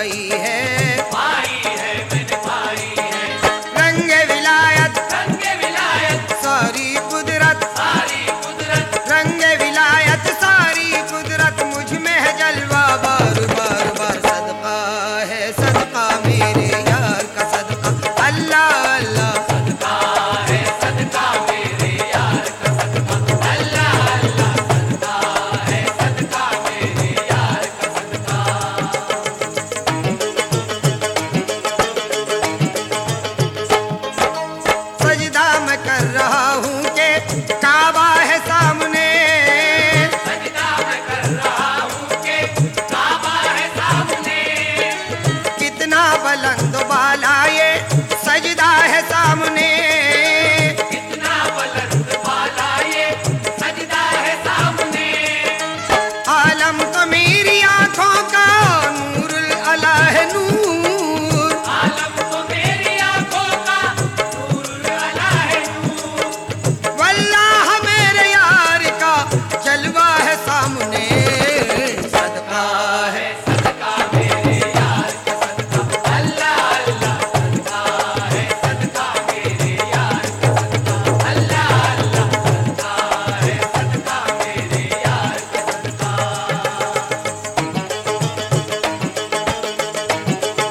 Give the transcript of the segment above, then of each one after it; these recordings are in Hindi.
पाई है, पाई है मैंने पाई है। रंगे विलायत सारी कुदरत रंगे विलायत सारी कुदरत मुझ में है जलवा बार बार बार। सदका है सदका मेरे यार का सदका, अल्लाह अल्लाह सदका है सदका मेरे यार का सदका, अल्लाह अल्लाह सदका है सदका मेरे यार का सदका। सजदा मैं कर रहा हूँ के काबा है सामने, सजदा मैं कर रहा हूँ के काबा है सामने, कितना बुलंद बाला ये सजदा है सामने। कितना बुलंद वाला ये सजदा है सामने। आलम तो मेरी आंखों का नूरुल अला है नूर, आलम तो मेरी आंखों का नूरुल अला है नूर, वल्लाह मेरे यार का जलवा है सामने। सदका है सदका मेरे यार का सदका, अल्लाह अल्लाह सदका है सदका मेरे यार का सदका, अल्लाह अल्लाह सदका है सदका मेरे यार का सदका।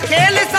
खेल